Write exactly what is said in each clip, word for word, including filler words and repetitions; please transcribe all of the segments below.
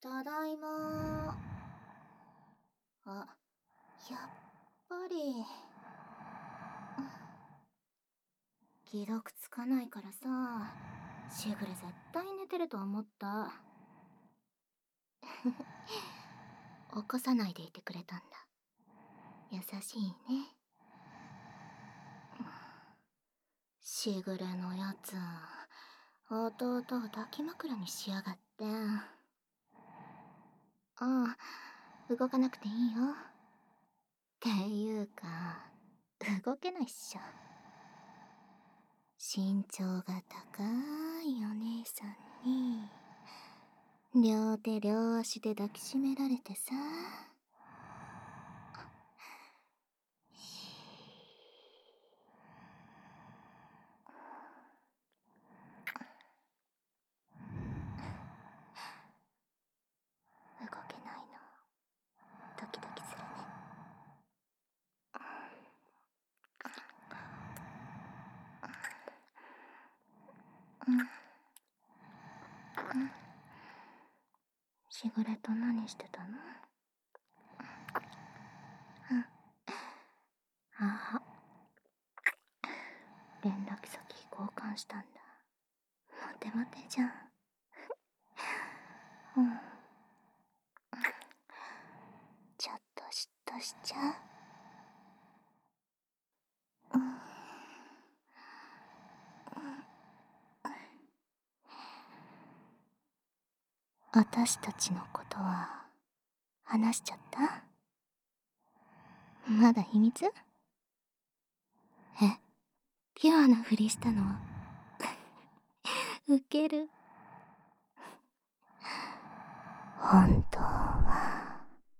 ただいま。あ、やっぱり。既読つかないからさ、しぐれ絶対寝てると思った。起こさないでいてくれたんだ。優しいね。しぐれのやつ、弟を抱き枕にしやがって。ああ、動かなくていいよ。っていうか、動けないっしょ。身長が高いお姉さんに、両手両足で抱きしめられてさ。動けないの。ドキドキするね。うんうんしぐれと何してたの？うん。ああ。連絡先交換したんだ。モテモテじゃん。うん。ちょっと嫉妬しちゃう。うん。私たちのことは話しちゃった？まだ秘密？え、ピュアなふりしたの？ウケる。本当は、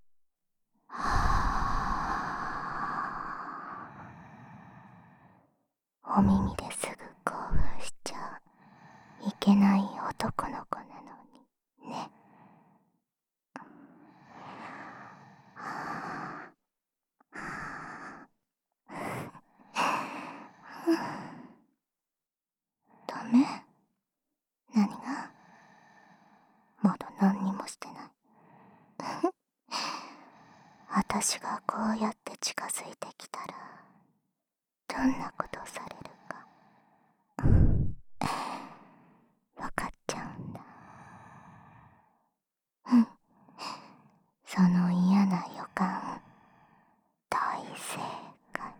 お耳ですぐ興奮しちゃういけない男の子なのにね。ダメ？何が？まだ何にもしてない。私がこうやって近づいてきたらどんなことされるか分かっちゃうんだ。うん。その嫌な予感、大正解。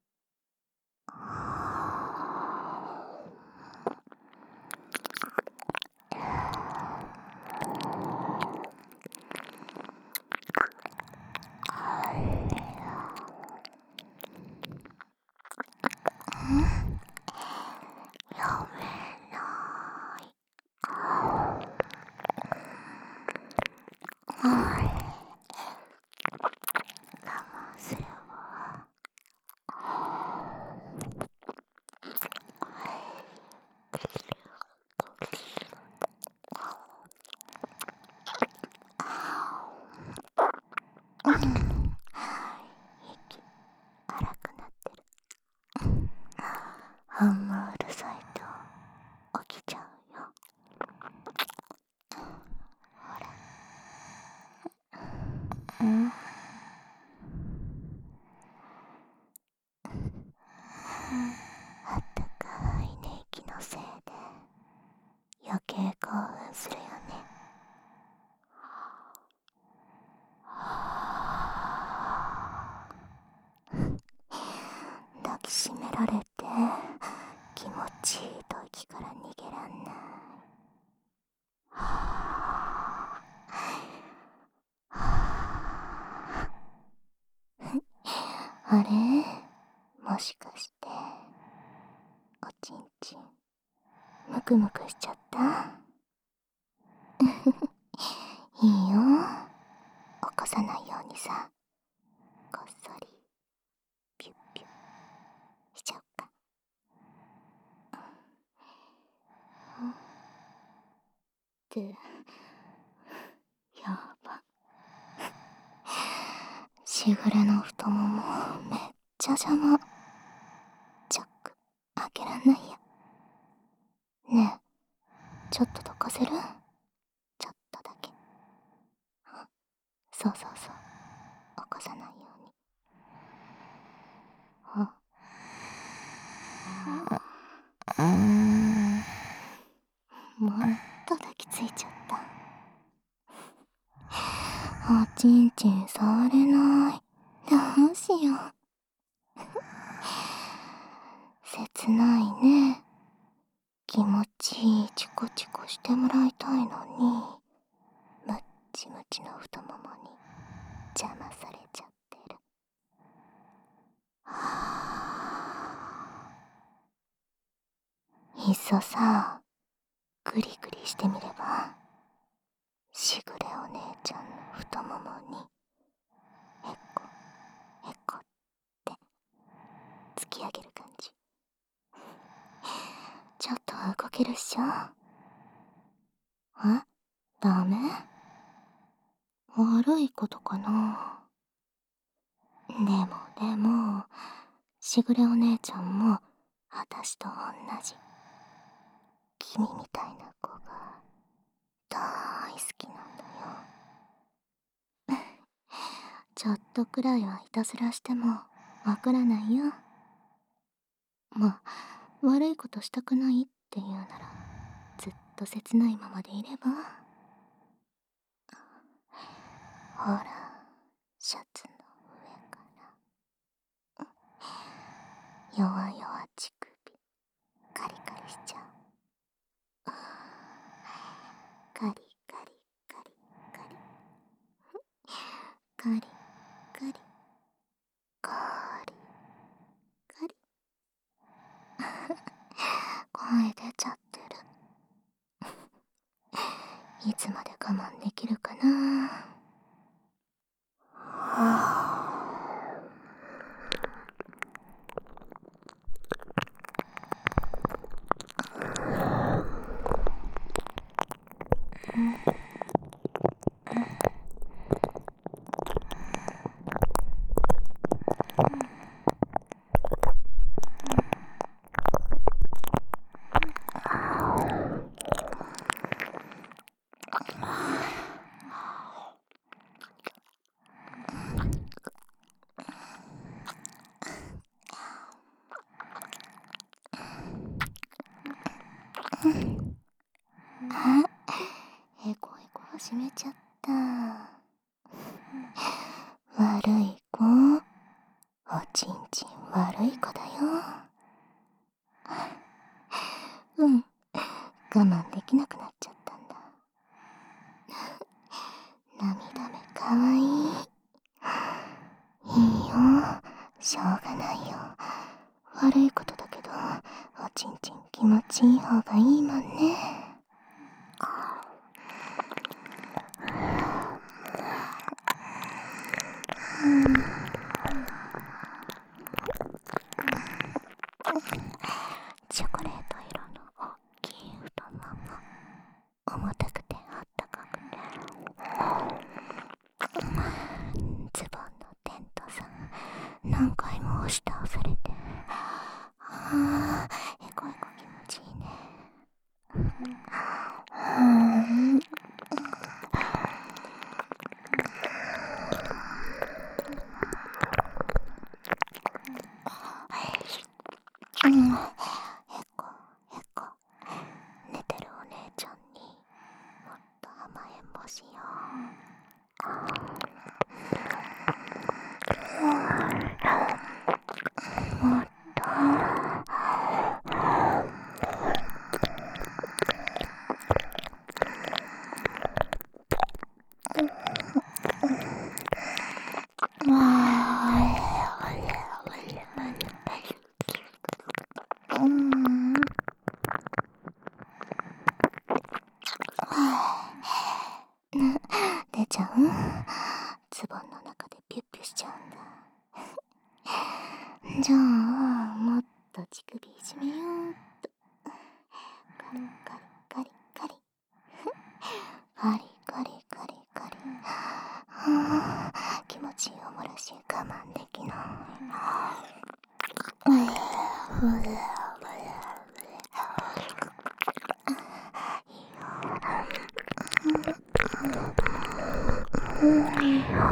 やめない。我慢すれば。息荒くなってる。あんまうるさいと起きちゃうよ。ほら。うん。あったかい寝息のせいで余計興奮するよね。抱きしめられて気持ちいい時から逃げらんない。あれ、もしかしておちんちんムクムクしちゃった？いいよ、起こさないようにさ、こっそりピュッピュッしちゃおっか。ってやば。しぐれの太ももめっちゃ邪魔。チャック開けらんないや。ねえ、ちょっとどかせる？ちょっとだけ。 そうそうそう、起こさないように。あうーん、もっと抱きついちゃった。おちんちん触れない。どうしよう。切ないね。気持ちいいチコチコしてもらいたいのに、ムッチムチの太ももに邪魔されちゃってる。はぁ。いっそさ、グリグリしてみれば、しぐれお姉ちゃんの太ももにへこへこって突き上げる感じ。ちょっと動けるっしょ。え？ダメ？悪いことかな。でもでも、しぐれお姉ちゃんもあたしと同じ君みたいな子が大好きなんだよ。ちょっとくらいはいたずらしてもわからないよ。まあ、悪いことしたくないって言うならずっと切ないままでいれば。ほら、シャツの上から弱々乳首カリカリしちゃう。カリカリカリカリカリカリカリカリ声出ちゃってる。いつまで我慢できるかな。へこへこ始めちゃった。悪い子、おちんちん悪い子だよ。うん、我慢できなくなっちゃったんだ。涙目かわいい。いいよ、しょうがないよ。悪いことだけど、おちんちん気持ちいい方がいいもんね。チョコレート色の大きい太もも、重たくてあったかくて、ズボンのテントさん何回も押し倒されて、あー、へこへこ気持ちいいね。うんうん、へこへこ、寝てるお姉ちゃんにもっと甘えんぼしよう。もっとうん、出ちゃう？ズボンの中でピュッピュしちゃうんだ。じゃあ、もっと乳首いじめようっと。カリカリカリカリカリカリカリカリ。はあ、気持ちいいおもらし我慢できない。いいよ。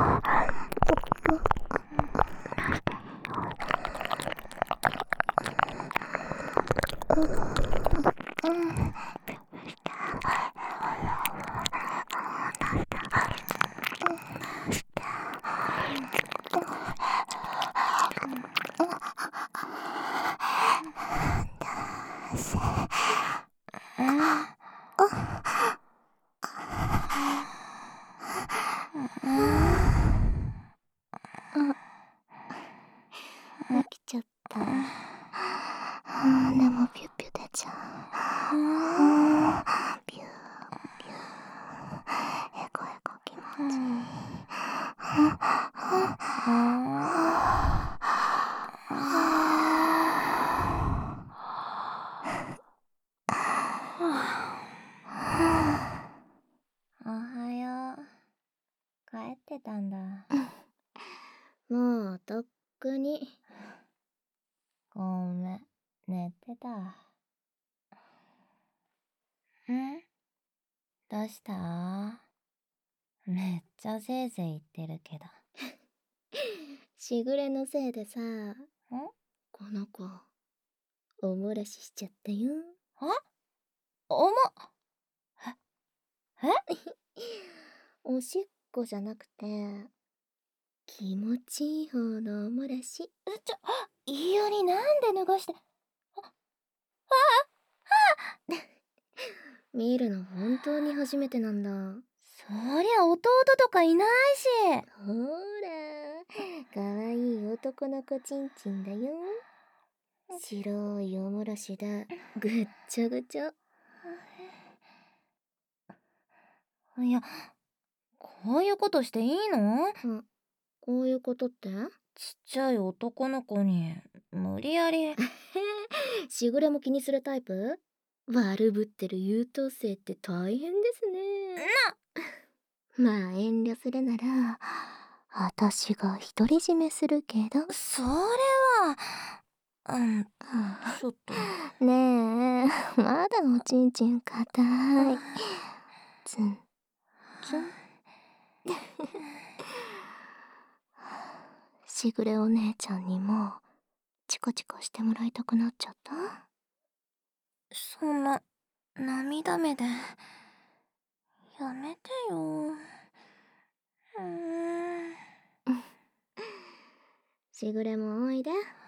起きちゃった。でもピュッピュ出ちゃう。ピューピュー。エコエコ気持ちいい。 おはよう。帰ってたんだ。 もうとっくに。 ごめん、寝てた。ん？どうした？めっちゃせいぜい言ってるけど。 しぐれのせいでさ、 ん？ この子、おもらししちゃったよ。 あ？おも、え？え？ おしっこじゃなくて、気持ちいい方のおもらし。 え、ちょ、いいよりなんで脱がして。 見るの本当に初めてなんだ。 そりゃ弟とかいないし。 ほら、かわいい男の子ちんちんだよ。白いおもらしでぐっちゃぐちゃ。 いや、こういうことしていいの？ うん、こういうことって？ ちっちゃい男の子に無理やり。 しぐれも気にするタイプ？悪ぶってる優等生って大変ですね。まあ遠慮するなら私が独り占めするけど。 それはうん、ちょっとねえ、まだおちんちん硬い。ツンツン。しぐれお姉ちゃんにもチコチコしてもらいたくなっちゃった？ そんな涙目でやめてよ。うーん。 しぐれもおいで。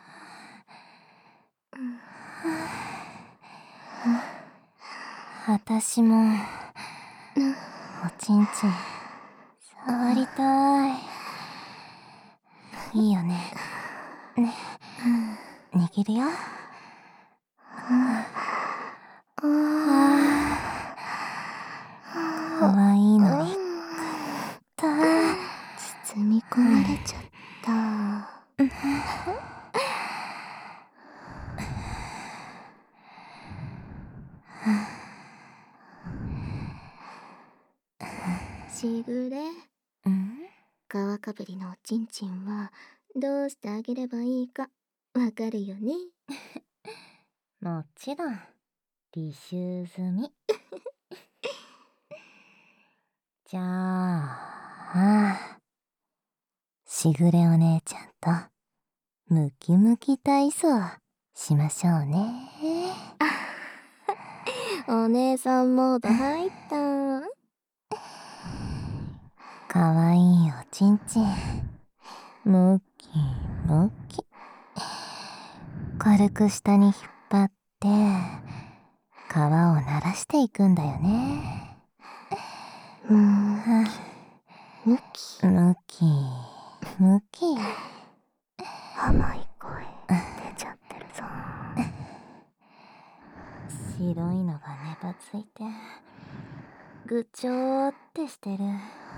私もおちんちん触りたい。いいよね。ね、握るよ。かわいいのに硬い。 包み込まれちゃった。しぐれ、 うん？ 皮かぶりのおちんちんはどうしてあげればいいかわかるよね？ もちろん履修済み。じゃあ、しぐれお姉ちゃんとムキムキ体操しましょうね。 お姉さんモード入った。 かわいいおちんちんムキムキ。軽く下に引っ張って皮を鳴らしていくんだよね。 ムキムキムキムキ。 甘い声出ちゃってるぞ。 白いのがねばついてぐちょーってしてる。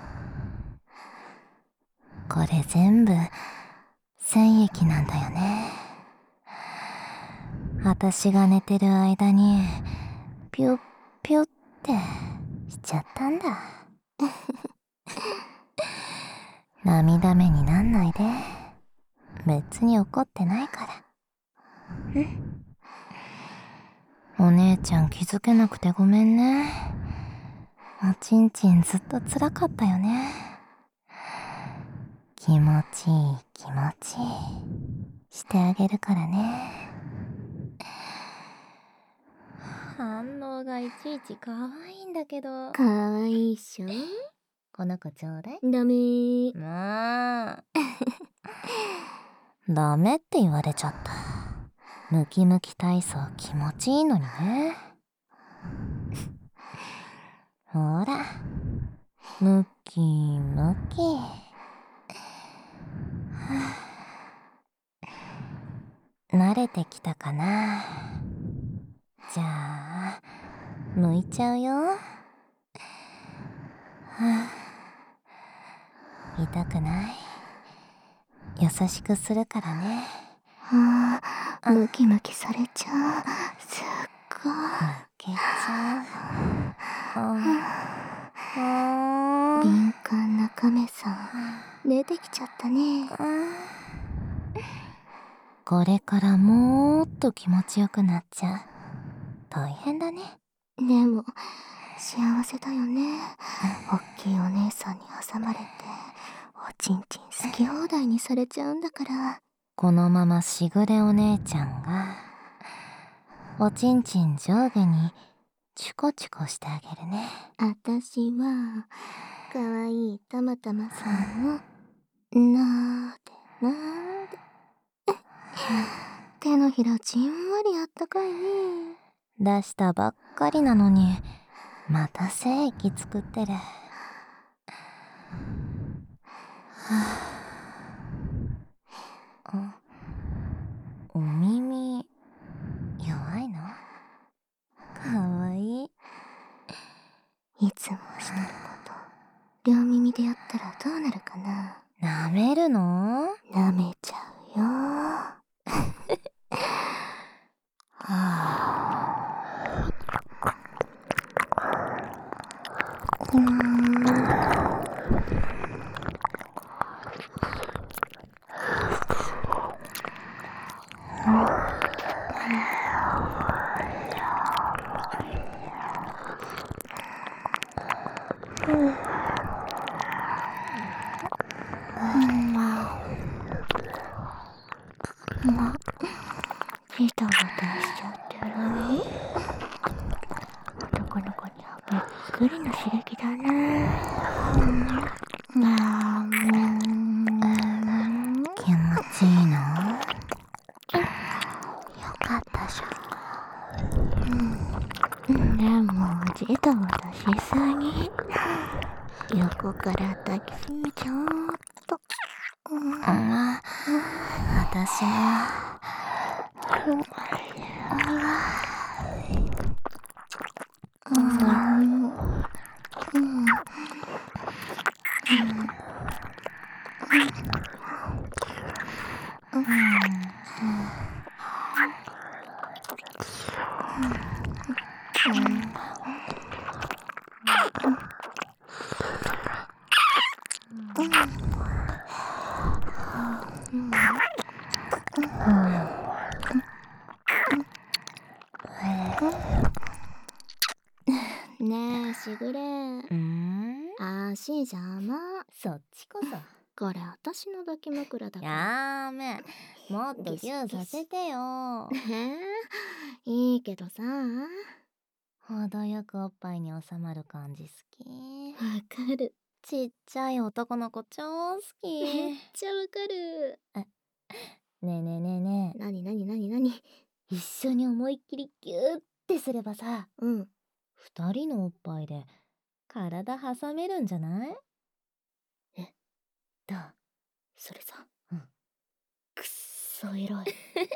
これ全部精液なんだよね。私が寝てる間にピュッピュッってしちゃったんだ。涙目になんないで。別に怒ってないから。ん？お姉ちゃん気づけなくてごめんね。おちんちんずっとつらかったよね。気持ちいい気持ちいいしてあげるからね。反応がいちいち可愛いんだけど。 かわいいっしょ。 この子ちょうだい。 ダメー。 もうダメって言われちゃった。ムキムキ体操気持ちいいのにね。ほらムキムキ。慣れてきたかな。じゃあ剥いちゃうよ。痛くない？優しくするからね。 ああ、ムキムキされちゃう。すっごい。 負けちゃう。あ敏感なカメさん、出てきちゃったね。 これからもっと気持ちよくなっちゃう。大変だね。 でも幸せだよね。おっきいお姉さんに挟まれておちんちん好き放題にされちゃうんだから。 このまましぐれお姉ちゃんがおちんちん上下にチュコチュコしてあげるね。 あたしはかわいいたまたまさんをなーでなーで手のひらじんわりあったかいね。 出したばっかりなのにまた精液作ってる。あ、お耳弱いの？かわいい。 いつもしてること両耳でやったらどうなるかな。 舐めるの？ 舐めちゃうよ。はあ、うーん。ジタバタしちゃってる。男の子にはびっくりの刺激だね。 気持ちいいの？ よかったじゃん。でもジタバタしすぎ。横から抱きしめちゃおうっと。 あ、私も。 ねえしぐれ、 うん？ 足邪魔。 そっちこそ。 これ私の抱き枕だから。 やーめ、もっとギューさせてよ。 えー、いいけどさ。 程よくおっぱいに収まる感じ好き。 わかる。 ちっちゃい男の子超好き。 めっちゃわかる。 ねえねえねえねえ。 なになになになに？ 一緒に思いっきりギューってすればさ、 うん。 二人のおっぱいで体挟めるんじゃない？ え、 どう？ それさ、 うん、 くっそエロい。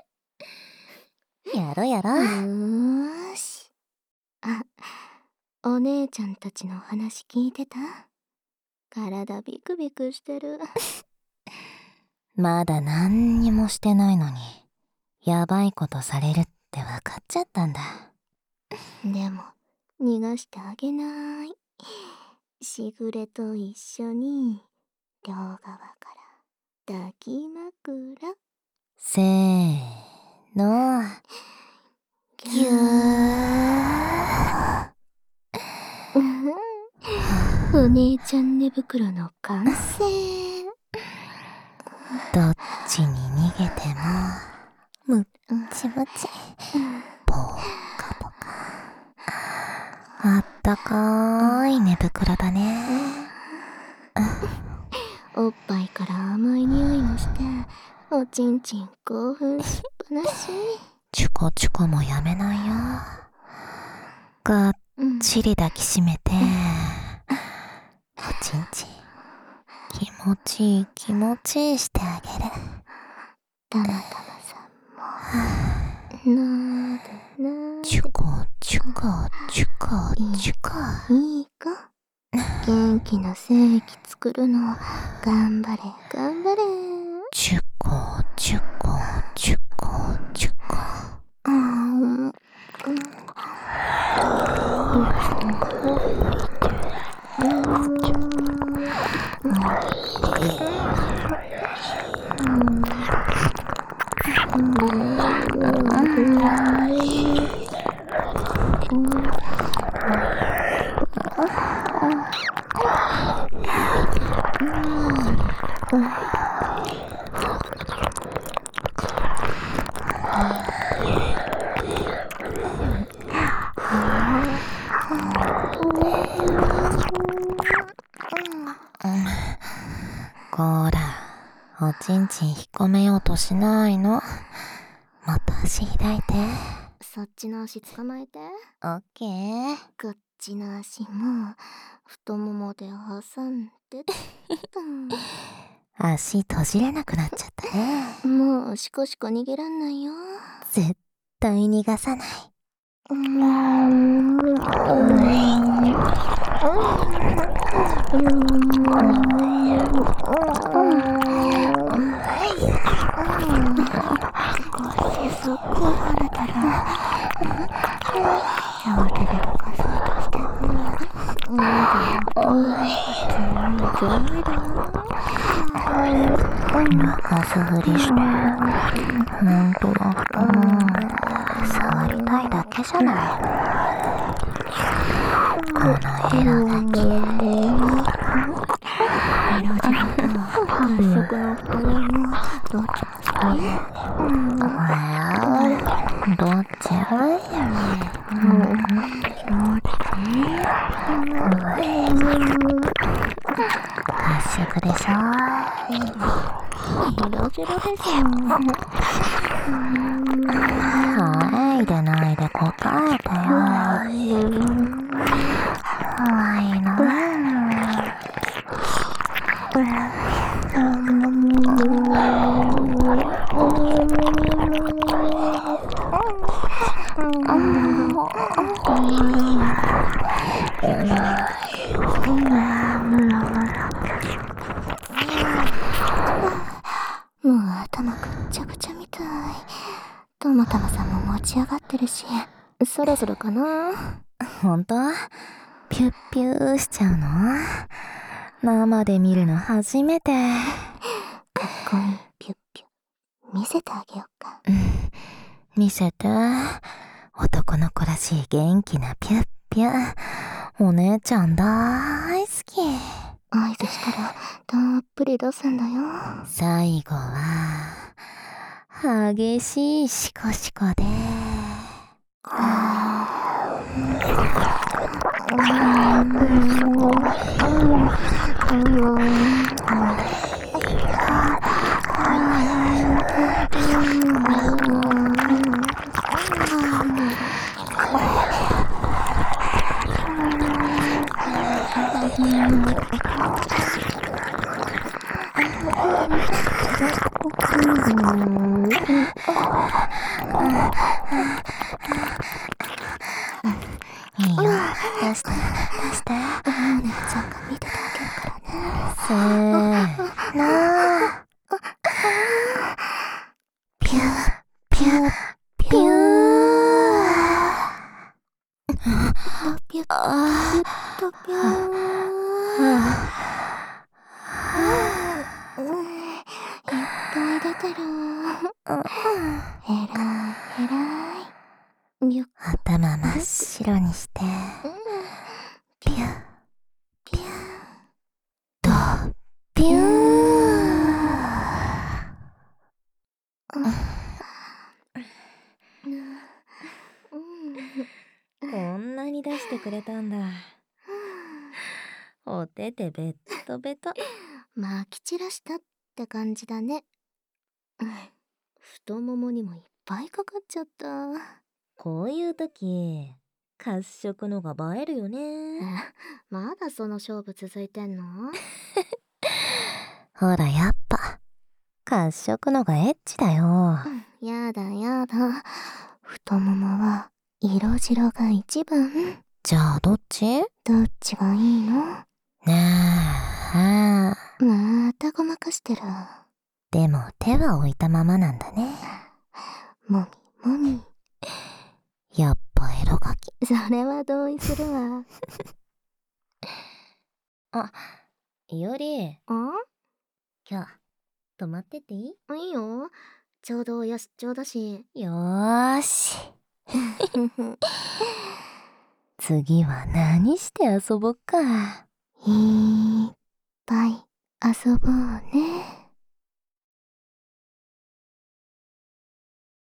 やろやろ。 よーし。あ、お姉ちゃんたちの話聞いてた？体ビクビクしてる。 まだ何にもしてないのにやばいことされるって分かっちゃったんだ。 でも逃がしてあげない。しぐれと一緒に両側から抱き枕。 せーの、 ぎゅー。お姉ちゃん寝袋の完成。 どっちに逃げてもむっちむち、ぽかぽか、あったかい寝袋だね。 おっぱいから甘い匂いもしておちんちん興奮しっぱなし。 チュコチュコもやめないよ。がっちり抱きしめて、おちんちん気持ちいい気持ちいいしてあげる。 たまたまさんもなでなでチュコチュコチュコチュコ。 いいか元気な精液作るの頑張れ頑張れ。 チュコチュコチュコチュコ。 あーこーら、おちんちん引っ込めようとしないの。もっと足開いて。 そっちの足捕まえて。 オッケー。 こっちの足も太ももで挟んで足閉じれなくなっちゃったね。 もうシコシコ逃げらんないよ。 絶対逃がさない。 そこ離れたら両手で動かそうとしておいでおいで泣かすふりしてほんとは太もも触りたいだけじゃない。このエロがきれい。 エロじゃんと発色の太ももどっち好き？ どっち？合宿でしょ。 ヘロジロでしょ。 はいでないで答えてよ。かわいいな。 もう頭ぐっちゃぐちゃみたい。ともたまさんも持ち上がってるし、そろそろかな。 ほんと？ピュッピューしちゃうの？生で見るの初めて。 かっこいいピュッピュ見せてあげようか。 うん、見せて。男の子らしい元気なピュッピュ。お姉ちゃん大好き。 合図したらたっぷり出すんだよ。 最後は激しいシコシコで。いいよ、出して出して。 お姉ちゃんが見ててあげるからね。 せーの。ピュッピュッピュー。 ピュッあとピュー。いっぱい出てる。えらいえらい。ビュッ頭真っ白にして。ピュッピュッとピュー。こんなに出してくれたんだ。お手手ベットベト。 まき散らしたって感じだね。太ももにもいっぱいかかっちゃった。 こういう時褐色のが映えるよね。 まだその勝負続いてんの？ ほらやっぱ褐色のがエッチだよ。 やだやだ、太ももは色白が一番。 じゃあどっち？ どっちがいいの？ ねえ。 またごまかしてる。 でも手は置いたままなんだね。 もみもみ。 やっぱエロガキ。 それは同意するわ。 あ、いおり。 ん？ 今日泊まってっていい？ いいよ。ちょうど安っちょうだし。 よーし。次は何して遊ぼっか。 いっぱい遊ぼうね。